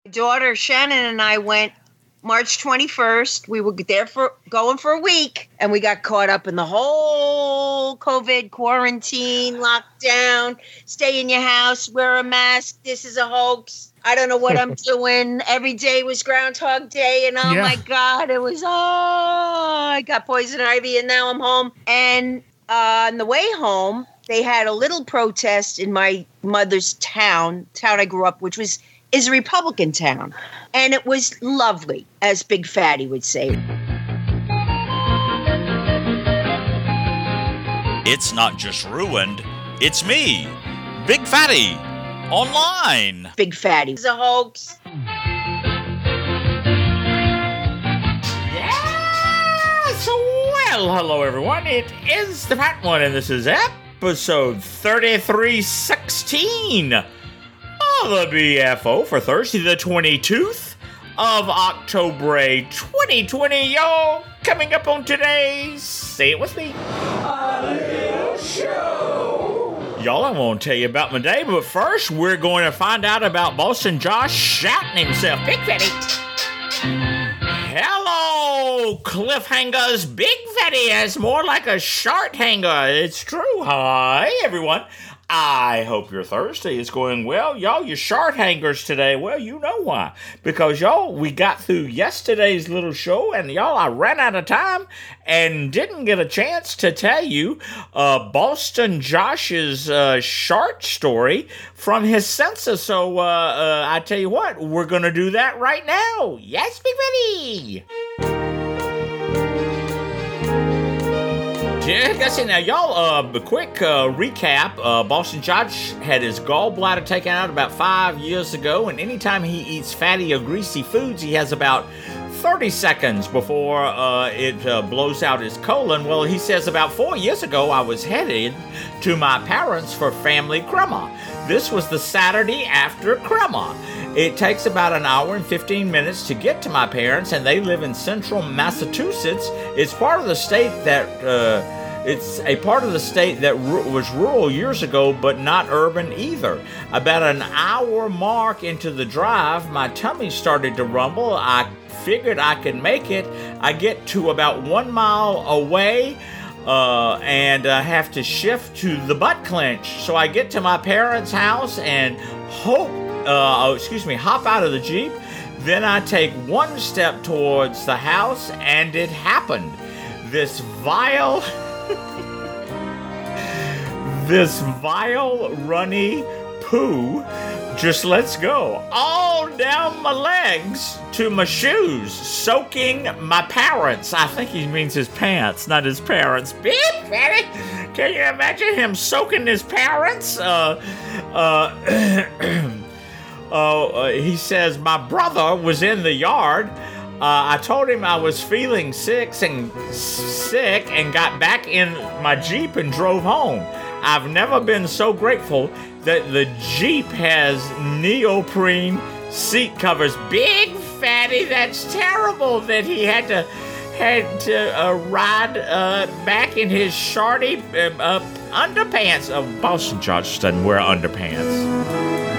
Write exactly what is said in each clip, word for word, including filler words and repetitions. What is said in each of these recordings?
Daughter Shannon and I went March twenty-first. We were there for going for a week, and we got caught up in the whole COVID quarantine, lockdown, stay in your house, wear a mask. This is a hoax. I don't know what I'm doing. Every day was Groundhog Day, and oh yeah. my God, it was, oh, I got poison ivy, and now I'm home. And uh, on the way home, they had a little protest in my mother's town, town I grew up, which was is a Republican town. And it was lovely, as Big Fatty would say. It's not just ruined, it's me, Big Fatty, online. Big Fatty is a hoax. Yes! Well, hello everyone, it is the Fat One, and this is episode thirty-three sixteen. The B F O for Thursday, the twenty-tooth of October, twenty twenty. Y'all, coming up on today's, say it with me, A Little Show. Y'all, I want to tell you about my day, but first, we're going to find out about Boston Josh shouting himself. Big Fatty. Hello, cliffhangers. Big Fatty is more like a short hanger. It's true. Hi, everyone. I hope your Thursday is going well. Y'all, your short hangers today, well, you know why. Because, y'all, we got through yesterday's little show, and, y'all, I ran out of time and didn't get a chance to tell you uh, Boston Josh's uh, short story from his census. So, uh, uh, I tell you what, we're going to do that right now. Yes, Big Betty! Yeah, that's it. Now, y'all, uh, a quick uh, recap. Uh, Boston Josh had his gallbladder taken out about five years ago, and anytime he eats fatty or greasy foods, he has about thirty seconds before uh, it uh, blows out his colon. Well, he says about four years ago, I was headed to my parents for family crema. This was the Saturday after crema. It takes about an hour and fifteen minutes to get to my parents, and they live in central Massachusetts. It's part of the state that, uh, it's a part of the state that r- was rural years ago, but not urban either. About an hour mark into the drive, my tummy started to rumble. I figured I could make it. I get to about one mile away, uh, and uh, have to shift to the butt clench. So I get to my parents' house and hope Uh, oh, excuse me, hop out of the Jeep. Then I take one step towards the house, and it happened. This vile, this vile, runny poo just lets go all down my legs to my shoes, soaking my parents. I think he means his pants, not his parents. Big Fatty, can you imagine him soaking his parents? Uh, uh, Uh, uh, he says, my brother was in the yard. Uh, I told him I was feeling sick and sick and got back in my Jeep and drove home. I've never been so grateful that the Jeep has neoprene seat covers. Big Fatty, that's terrible that he had to had to uh, ride uh, back in his shorty uh, uh, underpants. Uh, Boston Josh doesn't wear underpants.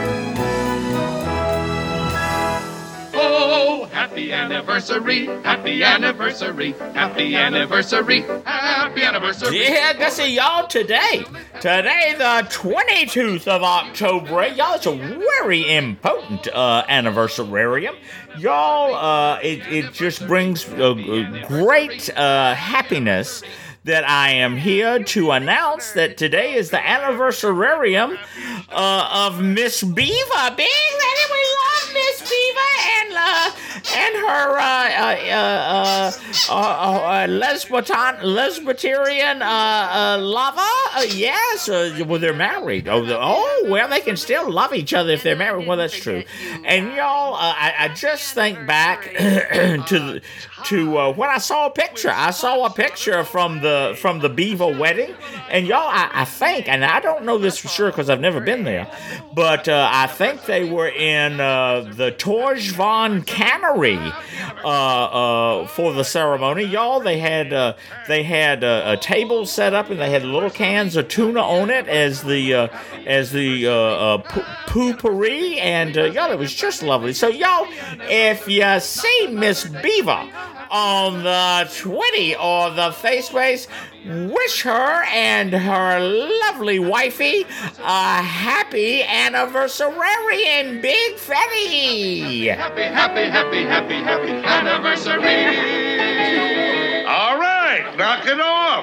Happy anniversary, happy anniversary, happy anniversary, happy anniversary. Yeah, that's it, y'all. Today, today the twenty-tooth of October, y'all, it's a very important uh, anniversarium. Y'all, uh, it, it just brings uh, great uh, happiness that I am here to announce that today is the anniversarium uh, of Miss Beaver. Big lady, we love Miss Beaver and uh, and her uh, uh, uh, uh, uh, lesbian, lesbian uh, uh, lover. Uh, yes, uh, well, they're married. Oh, the, oh, well, they can still love each other if they're married. Well, that's true. And y'all, uh, I, I just think back to the, to uh, when I saw a picture. I saw a picture from the from the Beaver wedding, and y'all, I, I think, and I don't know this for sure because I've never been there, but uh, I think they were in uh, the Torge Von Cannery uh, uh, for the ceremony. Y'all, they had uh, they had uh, a table set up, and they had little cans of tuna on it as the uh, as the uh, uh, potpourri, and uh, y'all, it was just lovely. So y'all, if you see Miss Beaver on the Twitty or the Faceways, wish her and her lovely wifey a happy anniversary in Big Fatty. Happy, happy, happy, happy, happy anniversary. All right, knock it off.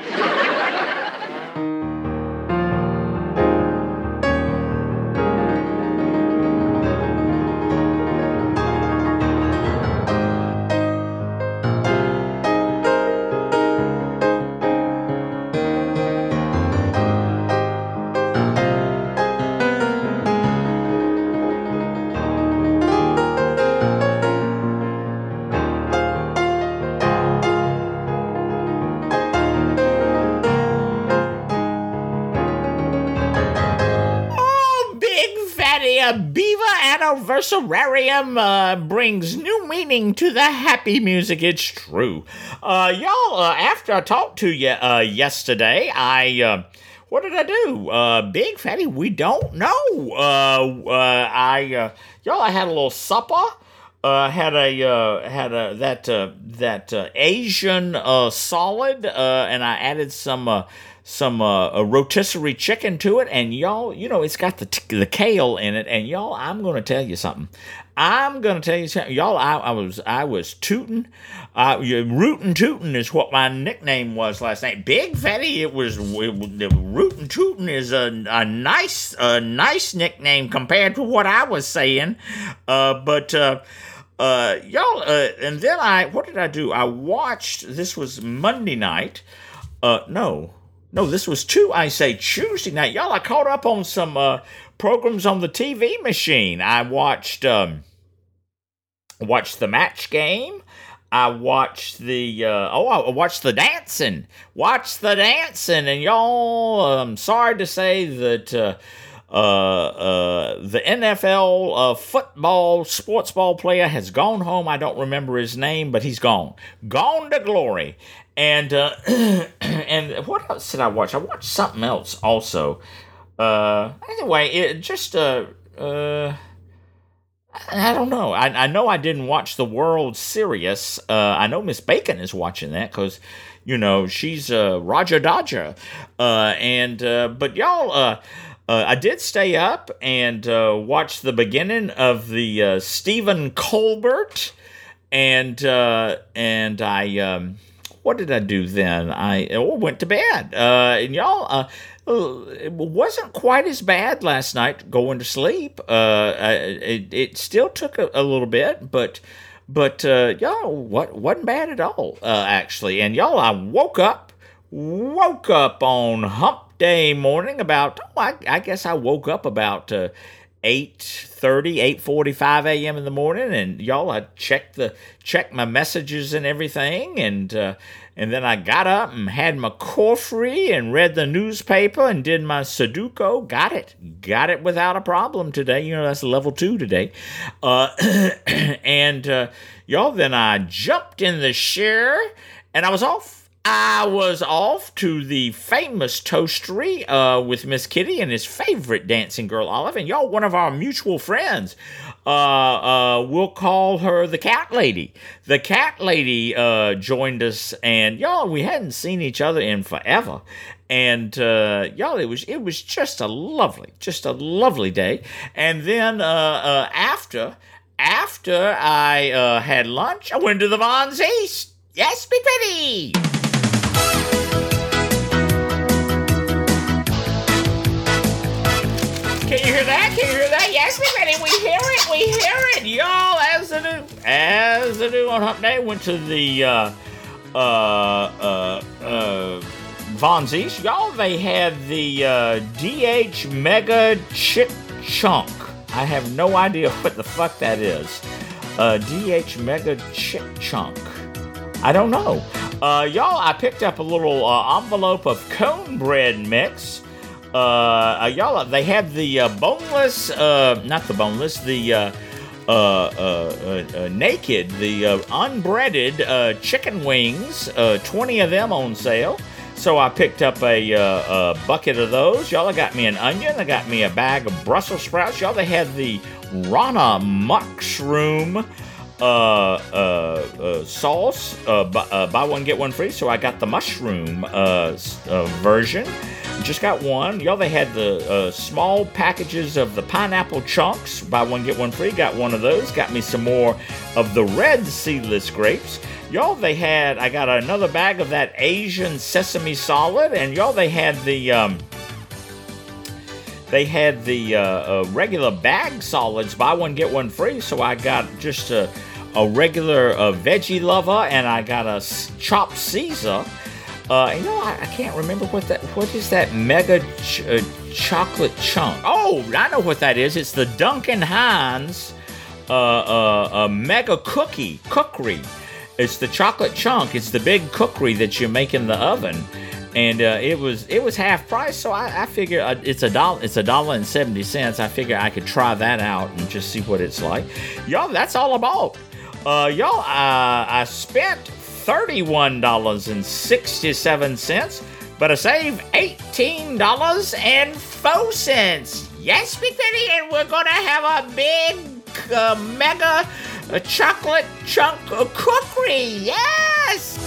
Anniversarium uh, brings new meaning to the happy music. It's true. Uh, y'all, uh, after I talked to you uh, yesterday, I, uh, what did I do? Uh, Big Fatty, we don't know. Uh, uh, I, uh, y'all, I had a little supper. Uh, had a uh, had a that uh, that uh, Asian uh, solid, uh, and I added some uh, some uh, a rotisserie chicken to it, and y'all, you know, it's got the t- the kale in it, and y'all, I'm gonna tell you something. I'm gonna tell you something, y'all. I, I was I was tootin', uh, rootin' tootin' is what my nickname was last night. Big Fatty, it was, it, the rootin' tootin' is a, a nice a nice nickname compared to what I was saying, uh, but. Uh, Uh, y'all, uh, and then I, what did I do? I watched, this was Monday night, uh, no, no, this was two, I say Tuesday night. Y'all, I caught up on some, uh, programs on the T V machine. I watched, um, watched the Match Game. I watched the, uh, oh, I watched the dancing, watched the dancing, and y'all, I'm sorry to say that, uh, Uh, uh, the N F L uh, football sports ball player has gone home. I don't remember his name, but he's gone, gone to glory. And uh, and what else did I watch? I watched something else also. Uh, anyway, it just uh, uh, I don't know. I I know I didn't watch the World Series. Uh, I know Miss Bacon is watching that because, you know, she's uh, Roger Dodger. Uh, and uh, but y'all uh. Uh, I did stay up and uh, watch the beginning of the uh, Stephen Colbert, and uh, and I um, what did I do then? I oh, went to bed. Uh, and y'all, uh, it wasn't quite as bad last night going to sleep. Uh, it it still took a, a little bit, but but uh, y'all, what wasn't bad at all uh, actually. And y'all, I woke up, woke up on Hump Day morning about, oh, I, I guess I woke up about uh, eight thirty, eight forty-five a.m. in the morning, and y'all, I checked the checked my messages and everything, and uh, and then I got up and had my coffee and read the newspaper and did my Sudoku. Got it, got it without a problem today. You know, that's level two today, uh, and uh, y'all, then I jumped in the shower and I was off. I was off to the famous toastery uh, with Miss Kitty and his favorite dancing girl, Olive. And y'all, one of our mutual friends, uh, uh, we'll call her the Cat Lady. The Cat Lady uh, joined us, and y'all, we hadn't seen each other in forever. And uh, y'all, it was it was just a lovely, just a lovely day. And then uh, uh, after after I uh, had lunch, I went to the Von Z's. Yes, be pretty. Can you hear that? Can you hear that? Yes, we ready. We hear it. We hear it. Y'all, as they do. As they do on Hump Day, went to the uh, uh, uh, uh, Von Z's. Y'all, they had the uh, D H Mega Chick Chunk. I have no idea what the fuck that is. Uh, D H Mega Chick Chunk. I don't know. Uh, y'all, I picked up a little uh, envelope of cornbread mix. Uh, uh, y'all, they have the uh, boneless, uh, not the boneless, the uh, uh, uh, uh, uh, naked, the uh, unbreaded uh, chicken wings, uh, twenty of them on sale. So I picked up a, uh, a bucket of those. Y'all, I got me an onion. I got me a bag of Brussels sprouts. Y'all, they had the Rana mushroom uh, uh, uh, sauce. Uh, buy, uh, buy one, get one free. So I got the mushroom uh, uh, version. Just got one. Y'all, they had the uh, small packages of the pineapple chunks. Buy one, get one free. Got one of those. Got me some more of the red seedless grapes. Y'all, they had, I got another bag of that Asian sesame solid, and y'all, they had the, um, they had the uh, uh, regular bag solids, buy one, get one free, so I got just a, a regular uh, veggie lover, and I got a chopped Caesar. Uh, you know, I, I can't remember what that, what is that mega ch- uh, chocolate chunk? Oh, I know what that is. It's the Duncan Hines uh, uh, uh, mega cookie, cookery. It's the chocolate chunk. It's the big cookery that you make in the oven, and uh, it was it was half price. So I, I figure uh, it's a dollar. It's a dollar and seventy cents. I figure I could try that out and just see what it's like. Y'all, that's all I bought. Uh, y'all, uh, I spent thirty-one dollars and sixty-seven cents, but I saved eighteen dollars and four cents. Yes, Big Penny, and we're gonna have a big uh, mega. A chocolate chunk of cookery, yes!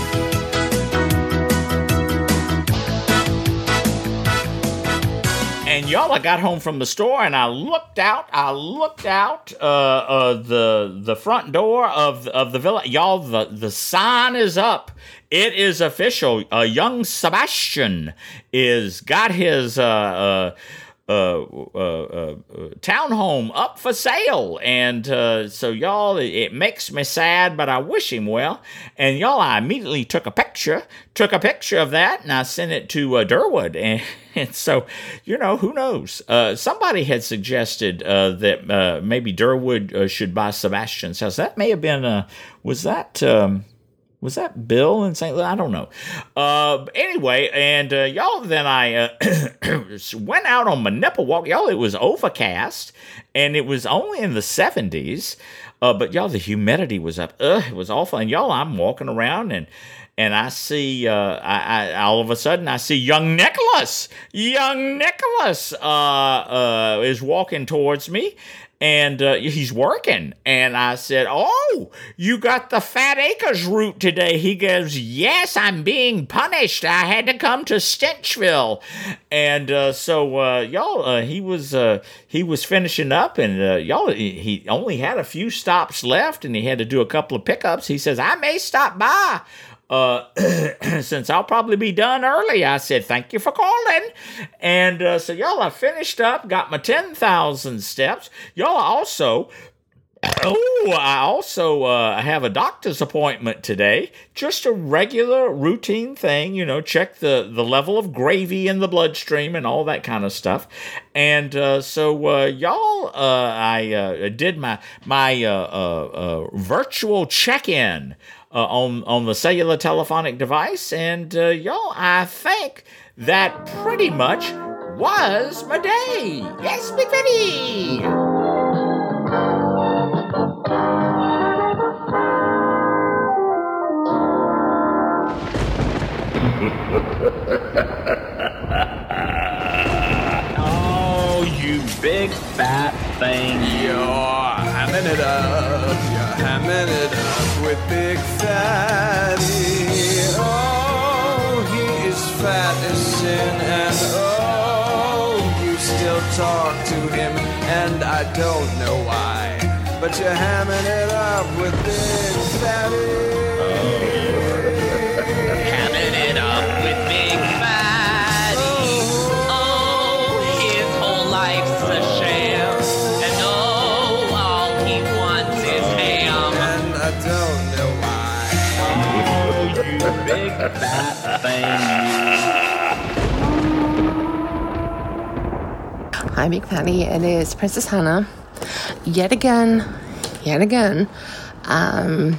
And y'all, I got home from the store and I looked out, I looked out uh, uh, the the front door of, of the villa. Y'all, the, the sign is up. It is official. Uh, young Sebastian is got his... Uh, uh, Uh, uh, uh, uh, townhome up for sale, and uh, so y'all, it, it makes me sad, but I wish him well. And y'all, I immediately took a picture, took a picture of that, and I sent it to uh, Durwood. And, and so, you know, who knows? Uh, somebody had suggested uh, that uh, maybe Durwood uh, should buy Sebastian's house. That may have been, uh, was that? Um, Was that Bill in Saint Louis? I don't know. Uh, anyway, and uh, y'all, then I uh, went out on my nipple walk. Y'all, it was overcast, and it was only in the seventies. Uh, but y'all, the humidity was up. Ugh, it was awful. And y'all, I'm walking around, and and I see, uh, I, I all of a sudden, I see young Nicholas. Young Nicholas uh, uh, is walking towards me. And uh, he's working. And I said, oh, you got the Fat Acres route today. He goes, yes, I'm being punished. I had to come to Stenchville. And uh, so, uh, y'all, uh, he was uh, he was finishing up. And, uh, y'all, he only had a few stops left. And he had to do a couple of pickups. He says, I may stop by. Uh, since I'll probably be done early. I said, thank you for calling. And uh, so, y'all, I finished up, got my ten thousand steps. Y'all, also, oh, I also uh, have a doctor's appointment today. Just a regular routine thing, you know, check the, the level of gravy in the bloodstream and all that kind of stuff. And uh, so, uh, y'all, uh, I uh, did my, my uh, uh, uh, virtual check-in Uh, on, on the cellular telephonic device, and uh, y'all, I think that pretty much was my day. Yes, Big Penny! Oh, you big fat thing. You're hamming it up, you're hamming it up with Big Fatty. Oh, he is fat as sin, and oh, you still talk to him, and I don't know why, but you're hamming it up with Big Fatty. Hamming it up with Big Fatty. Oh, his whole life's a sham, and oh, all he wants is ham. And I don't know why. Oh, you big fat thing. Hi, Big Fatty. It is Princess Hannah. Yet again, yet again. Um,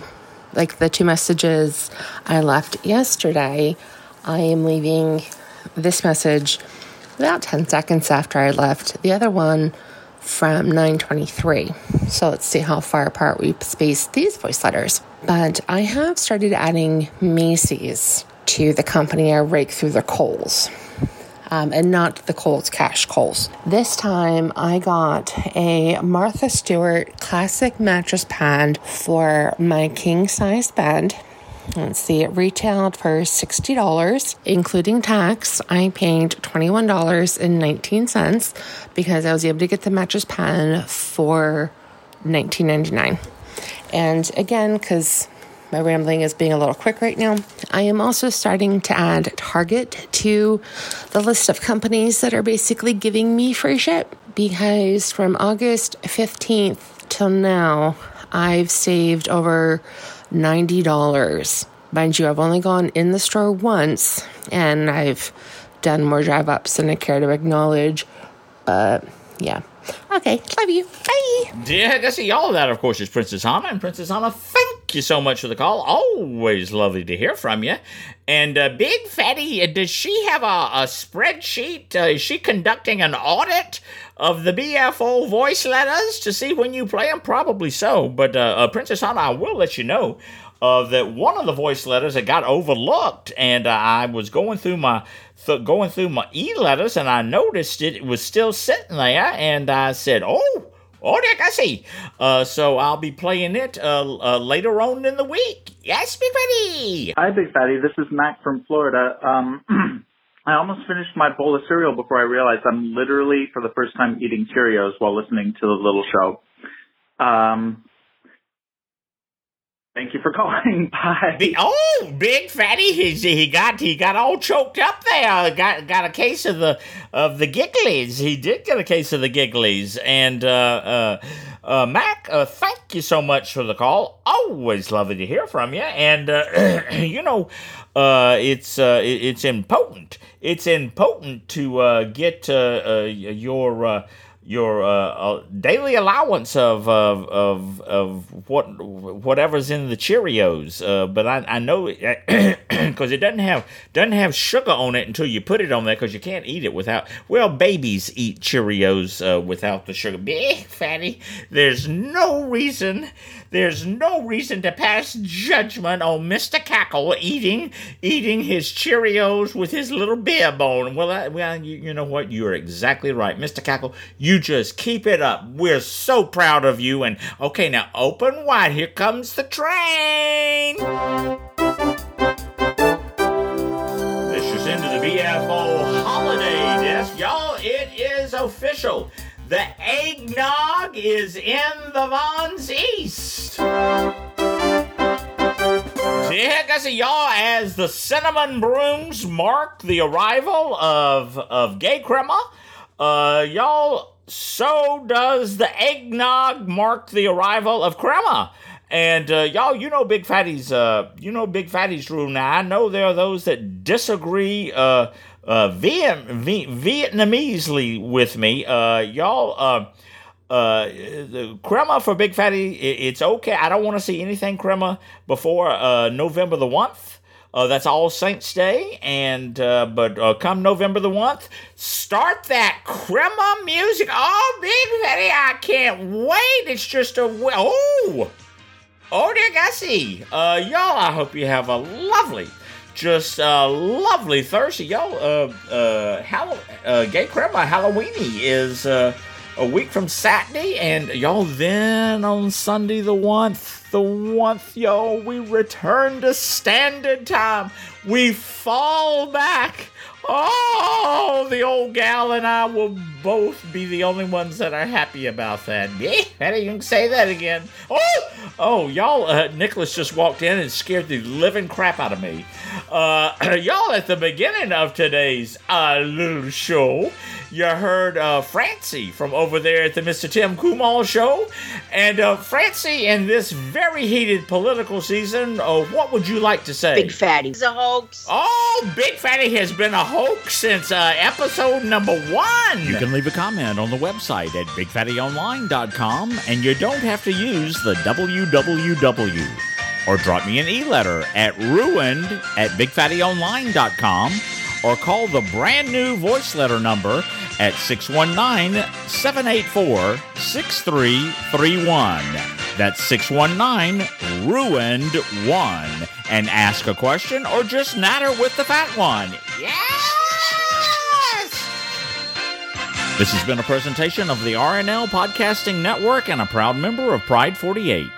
like the two messages I left yesterday, I am leaving this message about ten seconds after I left the other one from nine twenty-three. So let's see how far apart we spaced these voice letters. But I have started adding Macy's to the company I rake through the coals. Um, and not the Kohl's Cash Kohl's. This time I got a Martha Stewart classic mattress pad for my king-size bed. Let's see, it retailed for sixty dollars, including tax. I paid twenty-one dollars and nineteen cents because I was able to get the mattress pad for nineteen ninety-nine. And again, because my rambling is being a little quick right now, I am also starting to add Target to the list of companies that are basically giving me free ship, because from August fifteenth till now, I've saved over ninety dollars. Mind you, I've only gone in the store once, and I've done more drive-ups than I care to acknowledge. But, yeah. Okay, love you. Bye. Yeah, I see y'all. That, of course, is Princess Anna. And Princess Anna, thank you so much for the call. Always lovely to hear from you. And uh, Big Fatty, uh, does she have a, a spreadsheet? Uh, is she conducting an audit of the B F O voice letters to see when you play them? Probably so. But uh, uh, Princess Anna, I will let you know uh, that one of the voice letters that got overlooked, and uh, I was going through my th- going through my e-letters, and I noticed it, it was still sitting there, and I said, oh, oh, Dick, I see. Uh, so I'll be playing it uh, uh, later on in the week. Yes, Big Fatty. Hi, Big Fatty. This is Mac from Florida. Um, I almost finished my bowl of cereal before I realized I'm literally, for the first time, eating Cheerios while listening to the little show. Um, thank you for calling. Bye. The, oh, Big Fatty, he's, he got he got all choked up there. Got got a case of the of the gigglies. He did get a case of the gigglies. And uh, uh, uh, Mac, uh, thank you so much for the call. Always lovely to hear from you. And uh, you know, uh, it's uh, it, it's important. It's important to uh, get uh, uh, your. Uh, your uh, uh, daily allowance of of of, of what whatever's in the Cheerios, uh, but I, I know because it doesn't have doesn't have sugar on it until you put it on there, because you can't eat it without. Well, babies eat Cheerios uh, without the sugar. Big Fatty, there's no reason. There's no reason to pass judgment on Mister Cackle eating eating his Cheerios with his little bib on. Well, I, well, you, you know what? You're exactly right, Mister Cackle. You just keep it up. We're so proud of you. And okay, now open wide. Here comes the train. This is into the B F O holiday desk, y'all. It is official. The eggnog is in the Von's East. Yeah, I see y'all, as the cinnamon brooms mark the arrival of of gay crema, uh, y'all, so does the eggnog mark the arrival of crema. And uh, y'all, you know Big Fatty's, uh, you know Big Fatty's rule. Now I know there are those that disagree, uh, uh, Viet- v- Vietnamesely with me. Uh, y'all, uh, uh, the crema for Big Fatty, it, it's okay. I don't want to see anything crema before uh, November the first. Uh, that's All Saints Day, and uh, but uh, come November the first, start that crema music. Oh, Big Fatty, I can't wait. It's just a oh. Oh, dear Gussie. Uh, y'all, I hope you have a lovely, just a uh, lovely Thursday. Y'all, uh, uh, Hall- uh, Gay Crema Halloweeny is uh, a week from Saturday, and y'all, then on Sunday the first, the first, y'all, we return to standard time. We fall back. Oh, the old gal and I will both be the only ones that are happy about that. Yeah, I didn't even say that again. Oh, oh, y'all, uh, Nicholas just walked in and scared the living crap out of me. Uh, y'all, at the beginning of today's uh, little show, you heard uh, Francie from over there at the Mister Tim Kumar show. And uh, Francie, in this very heated political season, uh, what would you like to say? Big Fatty. It's a hoax. Oh, Big Fatty has been a hoax since uh, episode number one. You can leave a comment on the website at big fatty online dot com, and you don't have to use the W W W. or drop me an e-letter at ruined at big fatty online dot com, or call the brand new voice letter number at six one nine, seven eight four, six three three one. That's six one nine, ruined one. And ask a question or just natter with the fat one. Yes! This has been a presentation of the R N L Podcasting Network and a proud member of Pride forty-eight.